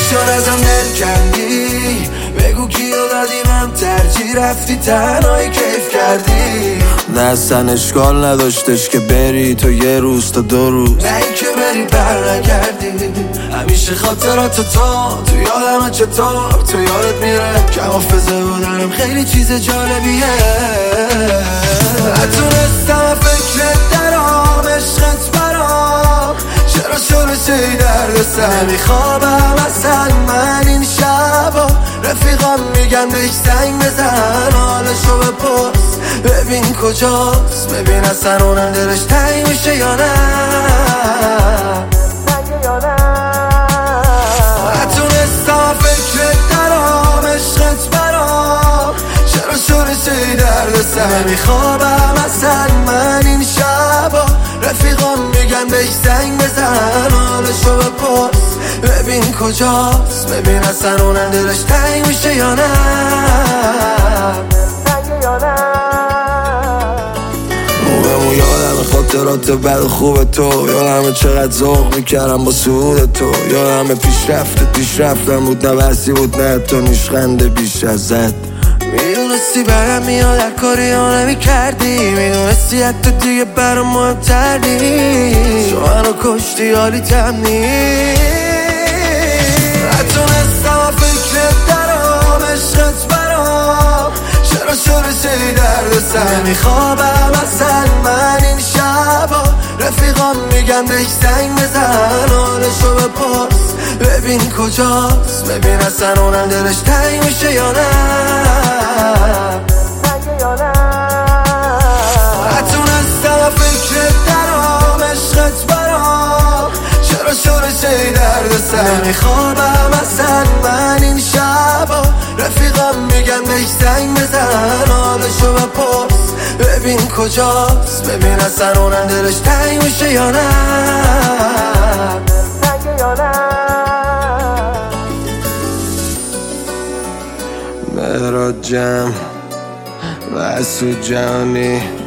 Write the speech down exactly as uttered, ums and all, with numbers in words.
چون ازم دل کردی، بگو کیو دادی من ترجیح رفتی تنهایی کیف کردی. نه اصلا اشکال نداشتش که بری تو یه روز تا دو روز، نه این که بری بر نگردی. همیشه خاطرات تو تو یادم چطور تو یادت میره که حافظه بودنم خیلی چیز جالبیه. نتونستم فکرت درام عشقت برام، چرا شورشی درد سر نمیخوابم اصلا من این شبا. رفیقام میگن بهش زنگ بزن حالشو بپرس ببین کجاست، ببین اصلا اونم دلش تنگ میشه یا نه. نتونستم فکرت درام عشقت برام، چرا شورشی درد سر نمیخوابم اصلا من این شبا. رفیقام میگن بهش زنگ بزن حالشو بپرس ببین کجاست، ببین اصلا اونم دلش تنگ میشه یا نه. موقعمو یادم خاطرات بد و خوب تو، یادم چقدر ذوق میکردم با سعود تو، یادم پیشرفت پیشرفتم بود نه بحثی بود نه تو نیشخنده بیش ازت. میدونستی برم میاد هر کاری ها نمی کردی، میدونستی حتی دیگه برام مهمتر نیست، تو منو کشتی حالی تم نیست. نتونستم فکرت درام عشقت برام، چرا شورشی درد سر نمیخوابم اصلا من این شبا. رفیقام میگن بهش زنگ بزن حالشو بپرس ببین کجاست، ببین اصلا اونم دلش تنگ میشه یا نه. نتونستم فکرت درام عشقت برام، چرا شورشی درد سر نمیخوابم اصلا من این شبا. رفیقام میگن بهش زنگ بزن حالشو بپرس ببین کجاست، ببین اصلا اونم دلش تنگ میشه یا نه. مهراد جمع و اسود جهانی